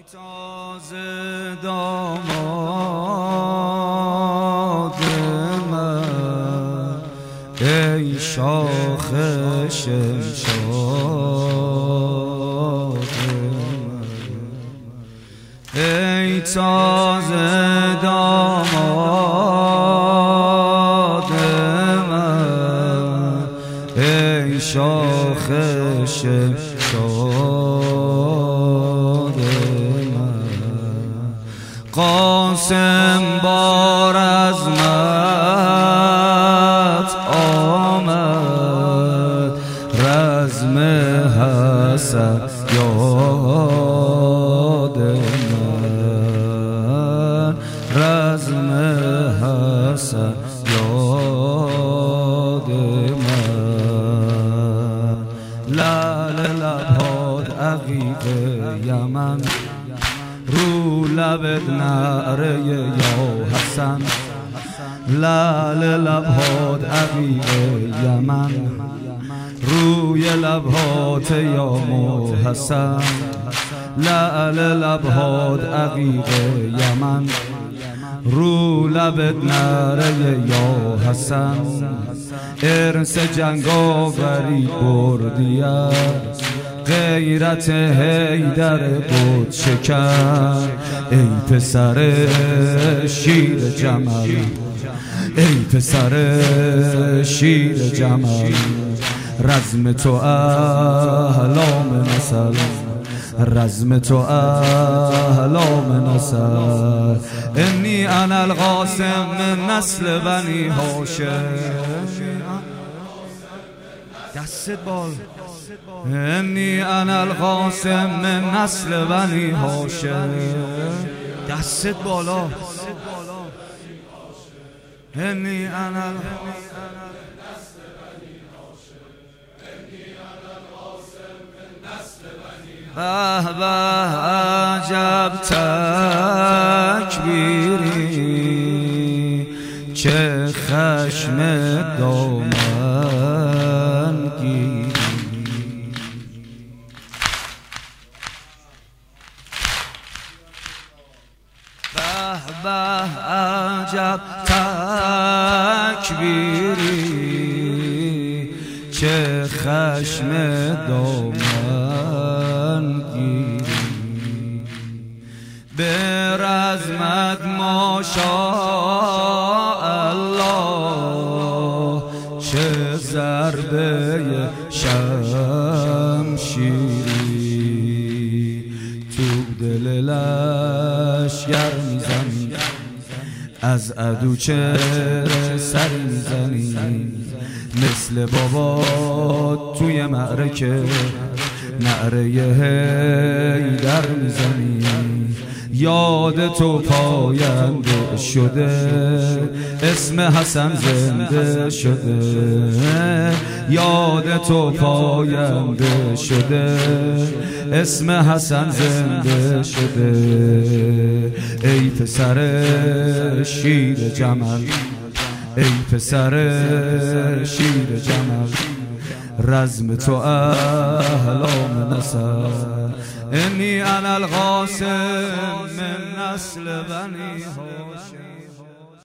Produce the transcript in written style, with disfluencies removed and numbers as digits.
تازه داماد من، ای شاخ شمشاد من، ای تازه داماد من، ای شاخ شمشاد من. قاسم بار عظمت آمد، رزم حسن یاد من، رزم حسن یاد من. لعل لبات عقیق یمن، رو لبت نعره یا حسن. لعل لبات عقیق یمن، روی لبات یا محسن. لعل لبات عقیق یمن، رو لبت نعره یا حسن. ارث جنگاوری بردی است، غیرت حیدر بود شکن. ای پسر شیر جمل، ای پسر شیر جمل، رزم تو احلام نسل، رزم تو احلام نسل. انی انا القاسم من نسل بنی هاشم. دست بال. انی انا القاسم من نسل بنی هاشم. دست بالا. انی انا به به عجب تکبیری، چه خشم دامن گیری. به به عجب تکبیری، چه خشم دامن گیری. به رزمت ماشاءالله، چه ضربه شمشیری. تو دل لشگر میزنی، از عدو چه سر میزنی. مثل بابا توی معرکه نعره حیدر میزنی. یاد تو پاینده شده، اسم حسن زنده شده. یاد تو پاینده شده، اسم حسن زنده شده. ای پسر شیر جمل، ای پسر شیر جمل، رزم تو احلام نسل. انی انا القاسم من نسل بنی هاشم.